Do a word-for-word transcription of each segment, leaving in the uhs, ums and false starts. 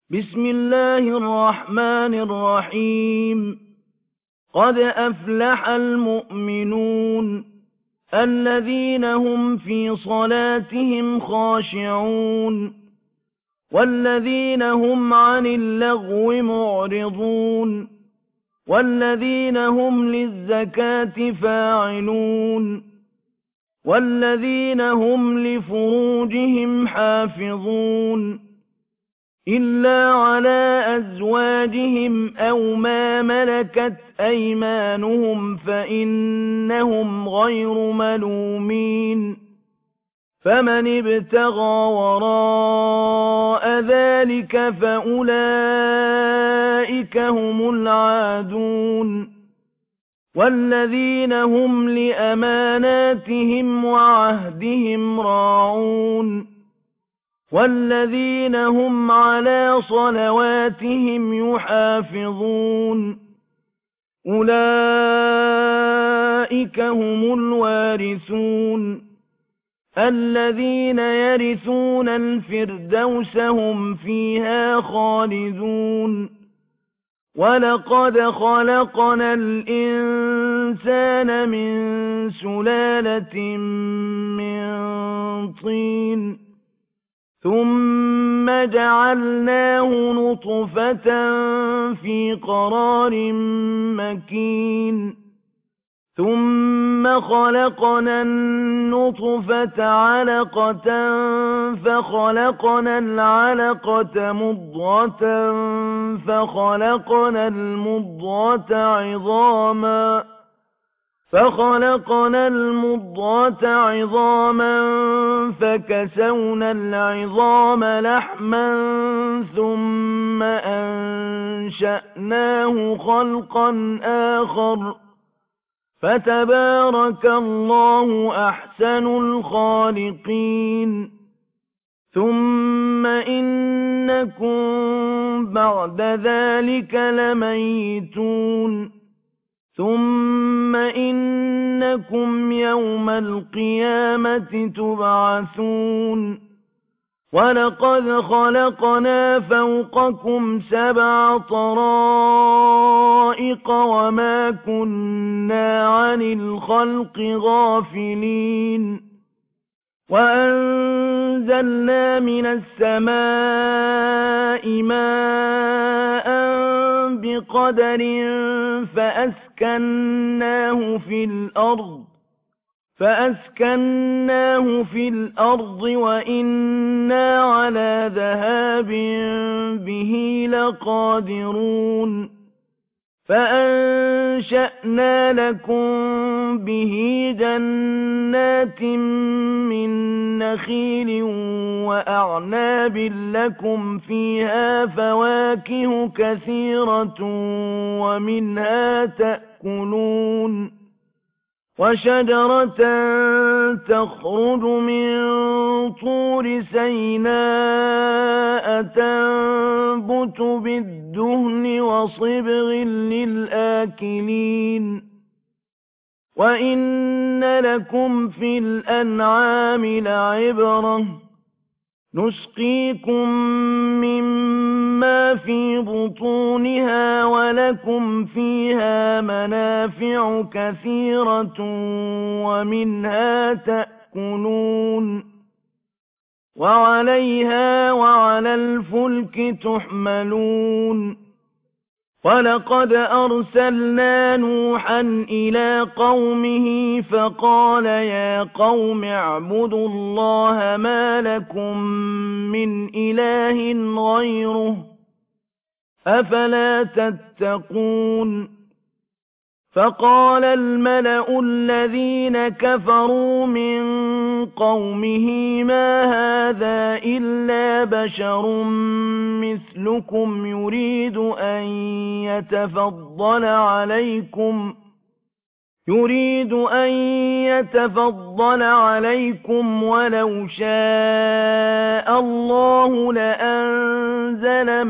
بسم الله الرحمن الرحيم قد أفلح المؤمنون الذين هم في صلاتهم خاشعون والذين هم عن اللغو معرضون والذين هم للزكاة فاعلون والذين هم لفروجهم حافظون إلا على أزواجهم أو ما ملكت أيمانهم فإنهم غير ملومين فمن ابتغى وراء ذلك فأولئك هم العادون والذين هم لأماناتهم وعهدهم راعون والذين هم على صلواتهم يحافظون أولئك هم الوارثون الذين يرثون الفردوس هم فيها خالدون ولقد خلقنا الإنسان من سلالة من طين ثم جعلناه نطفة في قرار مكين ثم خلقنا النطفة علقة فخلقنا العلقة مضغة فخلقنا المضغة عظاما فخلقنا المضغة عظاما فكسونا العظام لحما ثم أنشأناه خلقا آخر فتبارك الله أحسن الخالقين ثم إنكم بعد ذلك لميتون ثم إنكم يوم القيامة تبعثون ولقد خلقنا فوقكم سبع طرائق وما كنا عن الخلق غافلين وأنزلنا من السماء ماء بقدر فأسكناه في الأرض فأسكناه في الأرض وإنا على ذهاب به لقادرون فأنشأنا لكم به جنات من نخيل وأعناب لكم فيها فواكه كثيرة ومنها تأكلون وشجرة تخرج من طور سيناء تنبت بالدهن وصبغ للآكلين وإن لكم في الأنعام لعبرة نسقيكم مما في بطونها ولكم فيها منافع كثيرة ومنها تأكلون وعليها وعلى الفلك تحملون ولقد أرسلنا نوحا إلى قومه فقال يا قوم اعبدوا الله ما لكم من إله غيره أفلا تتقون فقال الملأ الذين كفروا من قومه ما هذا إلا بشر مثلكم يريد أن يتفضل عليكم يريد أن يتفضل عليكم ولو شاء الله لأنزل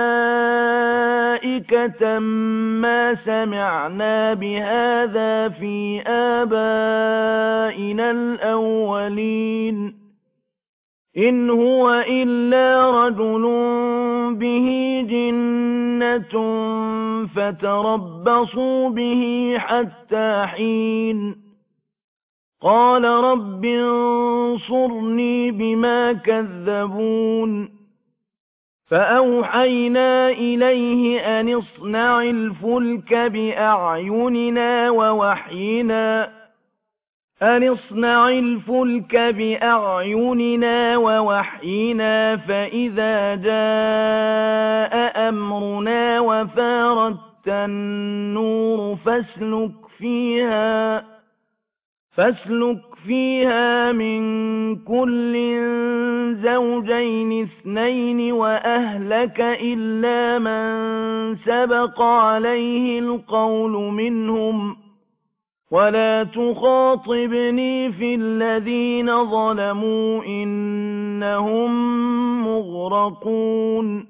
ملائكة ما سمعنا بهذا في آبائنا الأولين إِنْ هُوَ إِلَّا رَجُلٌ بِهِ جِنَّةٌ فَتَرَبَّصُوا بِهِ حَتَّىٰ حِينٍ قَالَ رَبِّ انصُرْنِي بِمَا كَذَّبُونِ فَأَوْحَيْنَا إِلَيْهِ أَنِ اصْنَعِ الْفُلْكَ بِأَعْيُنِنَا وَوَحْيِنَا أَنِ اصْنَعِ الْفُلْكَ بِأَعْيُنِنَا وَوَحْيِنَا فَإِذَا جَاءَ أَمْرُنَا وَفَارَتِ النُّورُ فَاسْلُكْ فِيهَا فَاسْلُكْ فِيهَا مِن كُلٍّ زَوْجَيْنِ اثْنَيْنِ وَأَهْلَكَ إِلَّا مَن سَبَقَ عَلَيْهِ الْقَوْلُ مِنْهُمْ وَلَا تُخَاطِبْنِي فِي الَّذِينَ ظَلَمُوا إِنَّهُم مُّغْرَقُونَ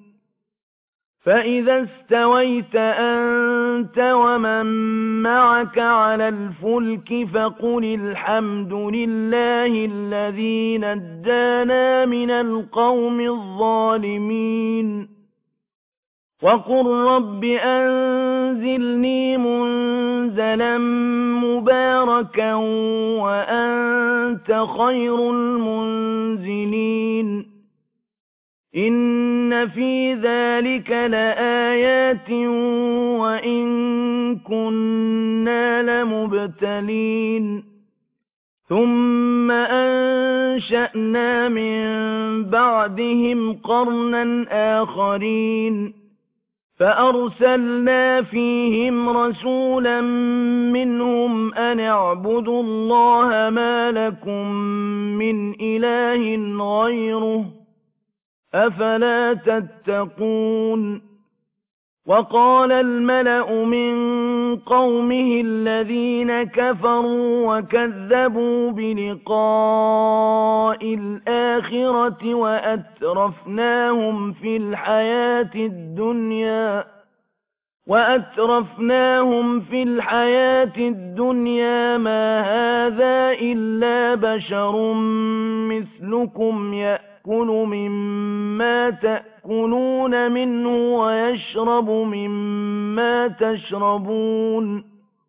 فَإِذَا اسْتَوَيْتَ أَنتَ وَمَن مَّعَكَ عَلَى الْفُلْكِ فَقُلِ الْحَمْدُ لِلَّهِ الَّذِي نَجَّانَا مِنَ الْقَوْمِ الظَّالِمِينَ وَقُل رَّبِّ أَنزِلْنِي مُنزَلًا مُّبَارَكًا وَأَنتَ خَيْرُ الْمُنزِلِينَ إِنَّ فِي ذَلِكَ لَآيَاتٍ وَإِن كُنَّا لَمُبْتَلِينَ ثُمَّ أَنشَأْنَا مِن بَعْدِهِمْ قَرْنًا آخَرِينَ فَأَرْسَلْنَا فِيهِمْ رَسُولًا مِّنْهُمْ أَنِ اعْبُدُوا اللَّهَ مَا لَكُم مِّنْ إِلَٰهٍ غَيْرُهُ أَفَلَا تَتَّقُونَ وَقَالَ الْمَلَأُ مِن قَوْمِهِ الَّذِينَ كَفَرُوا وَكَذَّبُوا بِلِقَاءِ الْآخِرَةِ وَأَتْرَفْنَاهُمْ فِي الْحَيَاةِ الدُّنْيَا وَأَتْرَفْنَاهُمْ فِي الْحَيَاةِ الدُّنْيَا مَا هَٰذَا إِلَّا بَشَرٌ مِّثْلُكُمْ يَأْكُلُ مِمَّا تَأْكُلُونَ مِنْهُ وَيَشْرَبُ مِمَّا تَشْرَبُونَ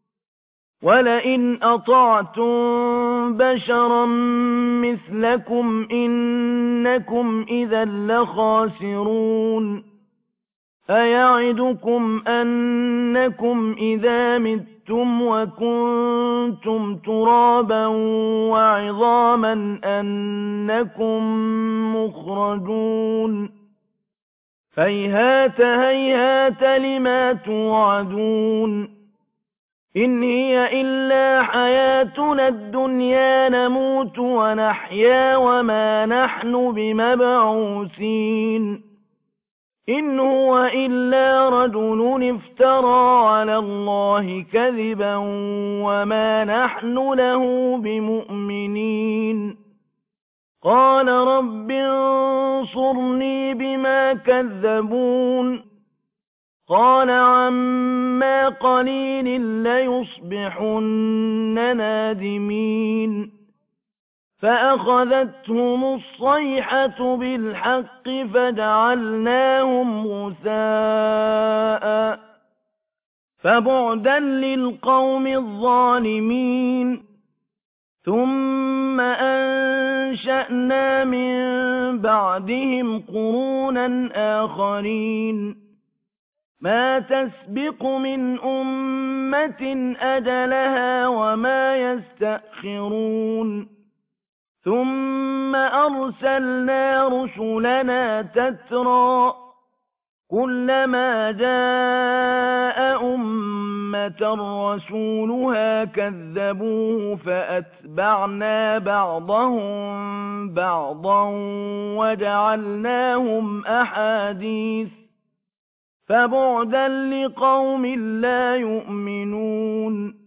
وَلَئِنْ أَطَعْتُم بَشَرًا مِّثْلَكُمْ إِنَّكُمْ إِذًا لَّخَاسِرُونَ أَيَعِدُكُمْ أَنَّكُمْ إِذَا مِتُّمْ وَكُنتُمْ تُرَابًا وَعِظَامًا أَنَّكُم مُّخْرَجُونَ هَيْهَاتَ هَيْهَاتَ لِمَا تُوعَدُونَ إِنْ هِيَ إِلَّا حَيَاتُنَا الدُّنْيَا نَمُوتُ وَنَحْيَا وَمَا نَحْنُ بِمَبْعُوثِينَ إِنْ هُوَ إِلَّا رَجُلٌ افْتَرَىٰ عَلَى اللَّهِ كَذِبًا وَمَا نَحْنُ لَهُ بِمُؤْمِنِينَ قَالَ رَبِّ انصُرْنِي بِمَا كَذَّبُونِ قَالَ عَمَّا قَلِيلٍ لَّيُصْبِحُنَّ نَادِمِينَ فَأَخَذَتْهُمُ الصَّيْحَةُ بِالْحَقِّ فَجَعَلْنَاهُمْ غُثَاءً فَبُعْدًا لِّلْقَوْمِ الظَّالِمِينَ ثُمَّ أَنشَأْنَا مِن بَعْدِهِمْ قُرُونًا آخَرِينَ مَا تَسْبِقُ مِنْ أُمَّةٍ أَجَلَهَا وَمَا يَسْتَأْخِرُونَ ثُمَّ أَرْسَلْنَا رُسُلَنَا تَتْرَىٰ كُلَّمَا جَاءَ أُمَّةً رَّسُولُهَا كَذَّبُوهُ فَأَتْبَعْنَا بَعْضَهُم بَعْضًا وَجَعَلْنَاهُمْ أَحَادِيثَ فَبُعْدًا لِّقَوْمٍ لَّا يُؤْمِنُونَ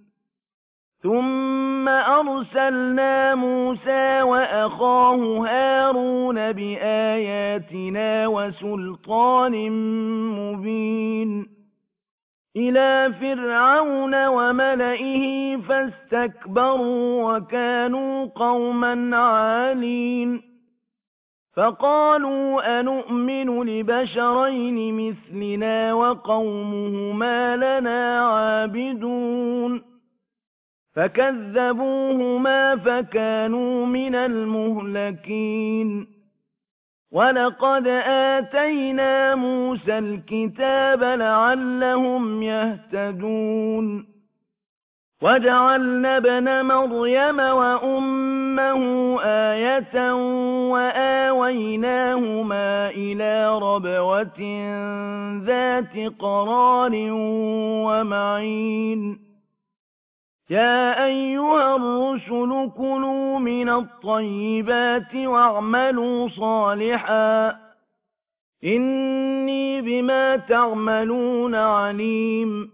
ثُمَّ أَرْسَلْنَا مُوسَىٰ وَأَخَاهُ هَارُونَ بِآيَاتِنَا وَسُلْطَانٍ مُّبِينٍ إِلَىٰ فِرْعَوْنَ وَمَلَئِهِ فَاسْتَكْبَرُوا وَكَانُوا قَوْمًا عَالِينَ فقالوا أنؤمن لبشرين مثلنا وقومهما لنا عابدون فكذبوهما فكانوا من المهلكين ولقد آتينا موسى الكتاب لعلهم يهتدون وجعلنا ابن مريم وأمه آية وآويناهما إلى ربوة ذات قرار ومعين يا أيها الرسل كلوا من الطيبات واعملوا صالحا إني بما تعملون عليم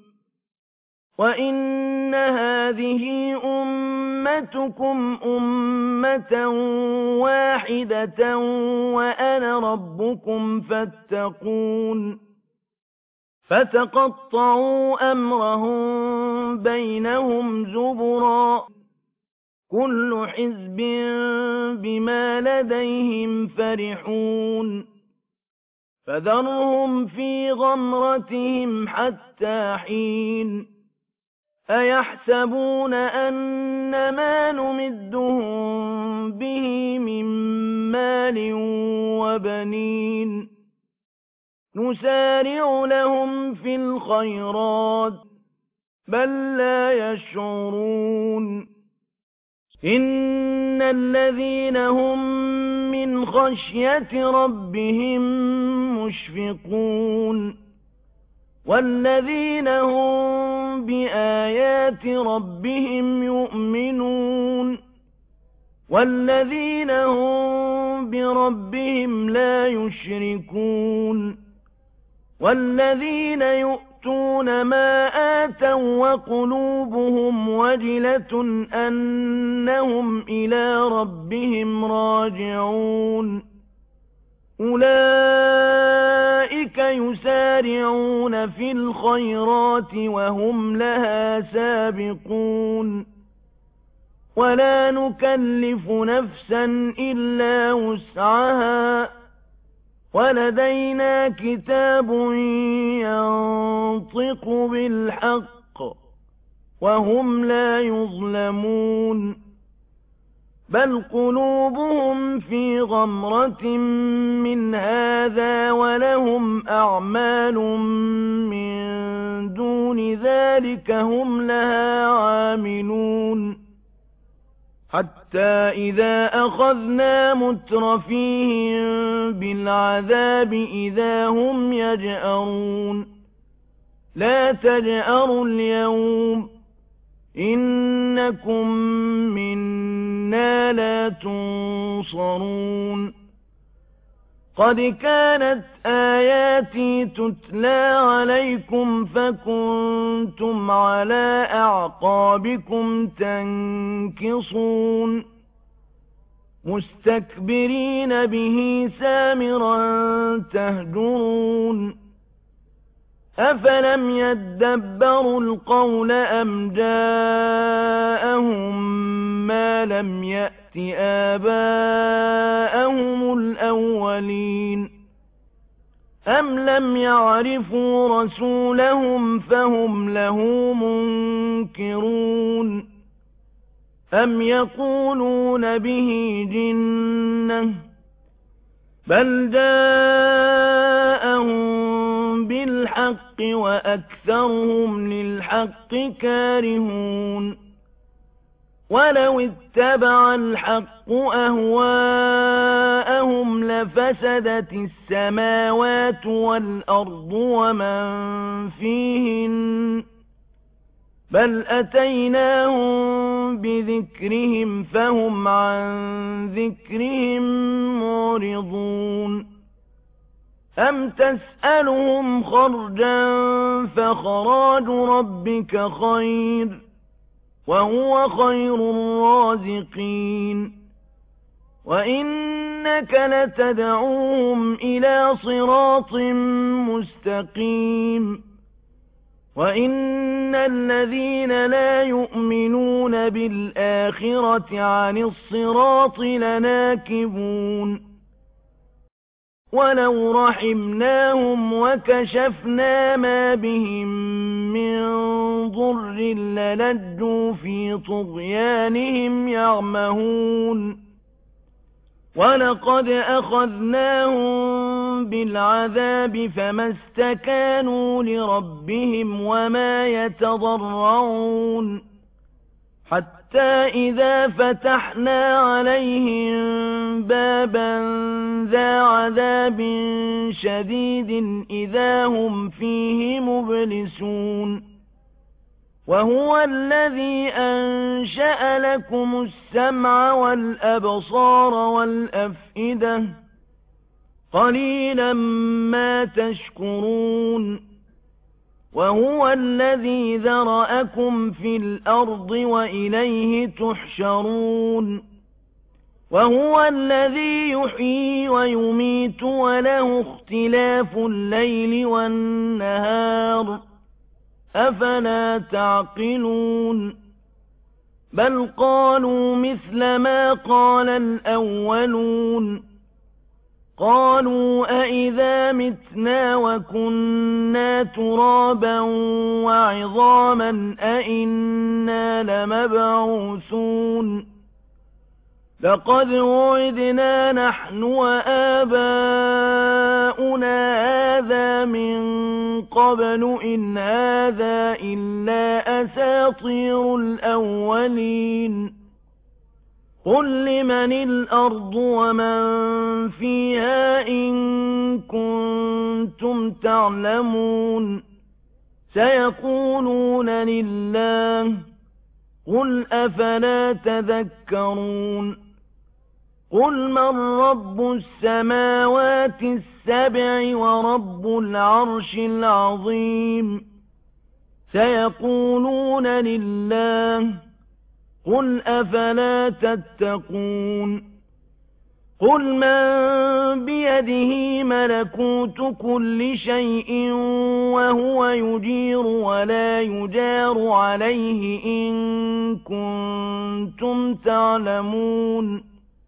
وإن هذه أمتكم أمة واحدة وأنا ربكم فاتقون فتقطعوا أمرهم بينهم زبرا كل حزب بما لديهم فرحون فذرهم في غمرتهم حتى حين أيحسبون أن ما نمدهم به من مال وبنين نسارع لهم في الخيرات بل لا يشعرون إن الذين هم من خشية ربهم مشفقون والذين هم بآيات ربهم يؤمنون والذين هم بربهم لا يشركون والذين يؤتون ما آتوا وقلوبهم وجلة أنهم إلى ربهم راجعون أولئك يسارعون في الخيرات وهم لها سابقون ولا نكلف نفسا إلا وسعها ولدينا كتاب ينطق بالحق وهم لا يظلمون بل قلوبهم في غمرة من هذا ولهم أعمال من دون ذلك هم لها عاملون حتى إذا أخذنا مترفيهم بالعذاب إذا هم يجأرون لا تجأروا اليوم إنكم منا لا تنصرون قد كانت آياتي تتلى عليكم فكنتم على أعقابكم تنكصون مستكبرين به سامرا تهجرون أفلم يدبروا القول أم جاءهم ما لم يأت آباءهم الأولين أم لم يعرفوا رسولهم فهم له منكرون أم يقولون به جنة بل جاءهم بالحق وأكثرهم للحق كارهون ولو اتبع الحق أهواءهم لفسدت السماوات والأرض ومن فيهن بل أتيناهم بذكرهم فهم عن ذكرهم معرضون أم تسألهم خرجا فخراج ربك خير وهو خير الرازقين وإنك لتدعوهم إلى صراط مستقيم وإن الذين لا يؤمنون بالآخرة عن الصراط لناكبون ولو رحمناهم وكشفنا ما بهم من ضر للجوا في طغيانهم يعمهون ولقد أخذناهم بالعذاب فما استكانوا لربهم وما يتضرعون حتى إذا فتحنا عليهم بابا ذا عذاب شديد إذا هم فيه مبلسون وهو الذي أنشأ لكم السمع والأبصار والأفئدة قليلا ما تشكرون وهو الذي ذرأكم في الأرض وإليه تحشرون وهو الذي يحيي ويميت وله اختلاف الليل والنهار أفلا تعقلون بل قالوا مثل ما قال الأولون قالوا أئذا متنا وكنا ترابا وعظاما أئنا لمبعوثون لقد وعدنا نحن وآباؤنا هذا من قبل إن هذا إلا أساطير الأولين قل لمن الأرض ومن فيها إن كنتم تعلمون سيقولون لله قل أفلا تذكرون قل من رب السماوات السبع ورب العرش العظيم سيقولون لله قل أفلا تتقون قل من بيده ملكوت كل شيء وهو يجير ولا يجار عليه إن كنتم تعلمون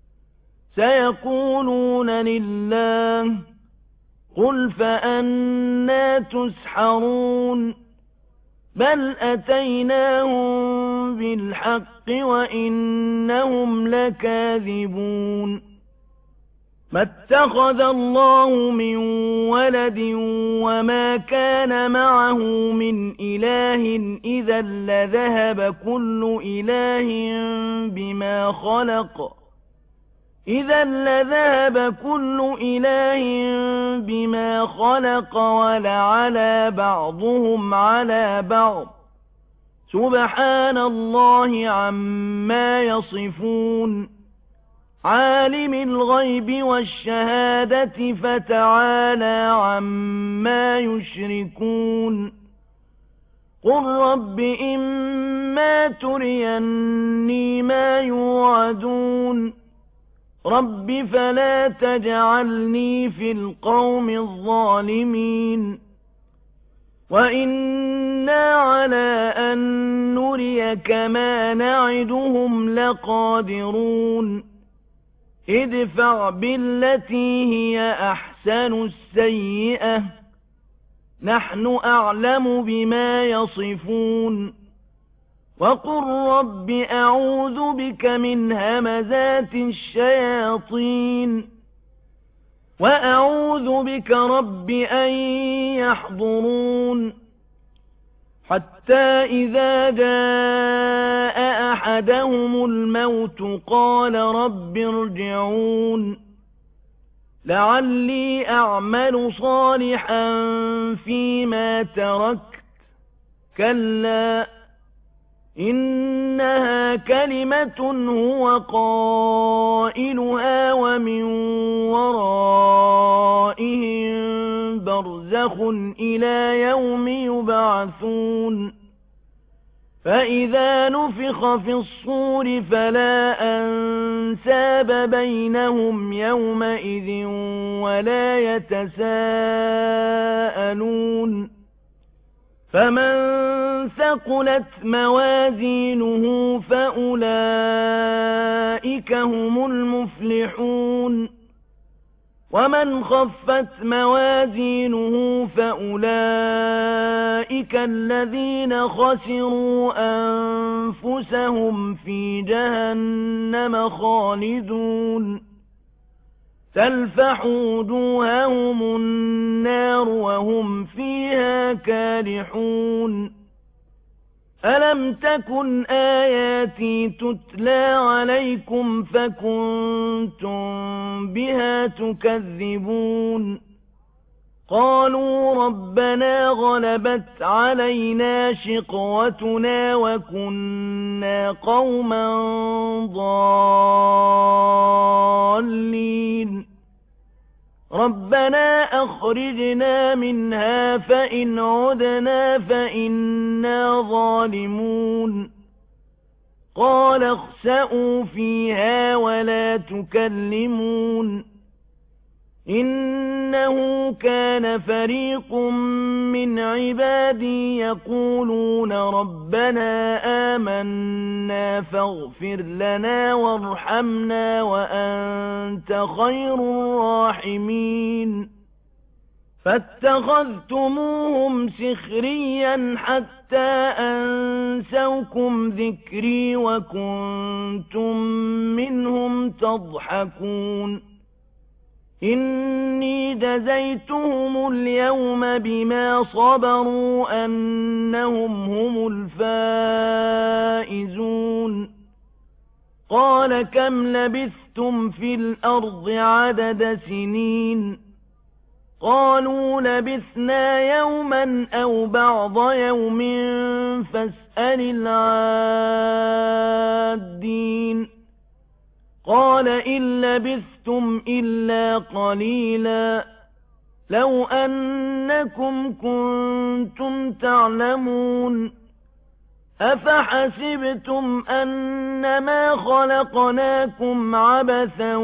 سيقولون لله قل فأنى تسحرون بل أتيناهم بالحق وإنهم لكاذبون ما اتخذ الله من ولد وما كان معه من إله إذا لذهب كل إله بما خلق إذا لذهب كل إله بما خلق ولعلى بعضهم على بعض سبحان الله عما يصفون عالم الغيب والشهادة فتعالى عما يشركون قل رب إما تريني ما يوعدون رب فلا تجعلني في القوم الظالمين وإنا على أن نريك ما نعدهم لقادرون ادفع بالتي هي أحسن السيئة نحن أعلم بما يصفون وقل رب أعوذ بك من همزات الشياطين وأعوذ بك رب أن يحضرون حتى إذا جاء أحدهم الموت قال رب ارجعون لعلي أعمل صالحا فيما تركت كلا إنها كلمة هو قائلها ومن ورائهم برزخ إلى يوم يبعثون فإذا نفخ في الصور فلا أنساب بينهم يومئذ ولا يتساءلون فمن ثقلت موازينه فأولئك هم المفلحون ومن خفت موازينه فأولئك الذين خسروا أنفسهم في جهنم خالدون تلفح وجوههم النار وهم فيها كالحون ألم تكن آياتي تتلى عليكم فكنتم بها تكذبون قالوا ربنا غلبت علينا شقوتنا وكنا قوما ضالين ربنا أخرجنا منها فإن عدنا فإنا ظالمون قال اخسئوا فيها ولا تكلمون إنه كان فريق من عبادي يقولون ربنا آمنا فاغفر لنا وارحمنا وأنت خير الراحمين فاتخذتموهم سخريا حتى أنسوكم ذكري وكنتم منهم تضحكون إني جزيتهم اليوم بما صبروا أنهم هم الفائزون قال كم لبثتم في الأرض عدد سنين قالوا لبثنا يوما أو بعض يوم فاسأل العادين قال إن لبثتم إلا قليلا لو أنكم كنتم تعلمون أفحسبتم أنما خلقناكم عبثا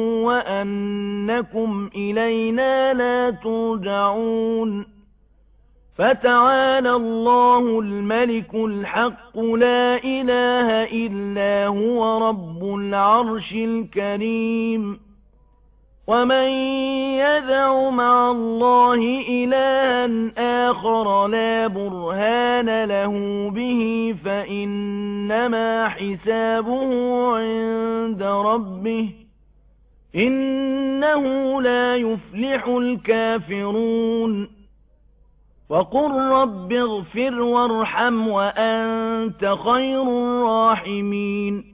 وأنكم إلينا لا ترجعون فتعالى الله الملك الحق لا إله إلا هو رب العرش الكريم ومن يدع مع الله إلها آخر لا برهان له به فإنما حسابه عند ربه إنه لا يفلح الكافرون وقل رب اغفر وارحم وأنت خير الراحمين